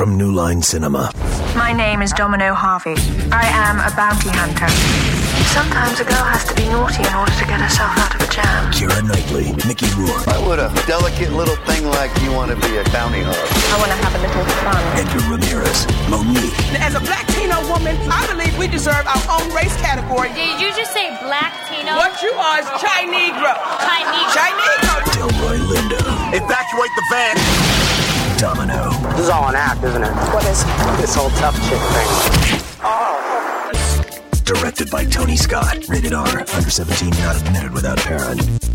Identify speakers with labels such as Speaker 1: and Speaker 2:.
Speaker 1: from New Line Cinema.
Speaker 2: My name is Domino Harvey. I am a bounty hunter. Sometimes a girl has to be naughty in order to get herself out of a jam.
Speaker 1: Keira Knightley, Mickey Rourke.
Speaker 3: Why would a delicate little thing like you want to be a bounty hunter?
Speaker 2: I want to have a little fun.
Speaker 1: Edgar Ramirez, Monique.
Speaker 4: As a black Latino woman, I believe we deserve our own race category.
Speaker 5: Did you just say black Latino?
Speaker 4: What you are is Chinegro. Chinegro.
Speaker 1: Delroy Lindo.
Speaker 3: Evacuate the van.
Speaker 1: Domino.
Speaker 6: This is all an act, isn't it?
Speaker 2: What is
Speaker 6: this whole tough chick thing?
Speaker 1: Directed by Tony Scott. Rated R. Under 17, not admitted without parent.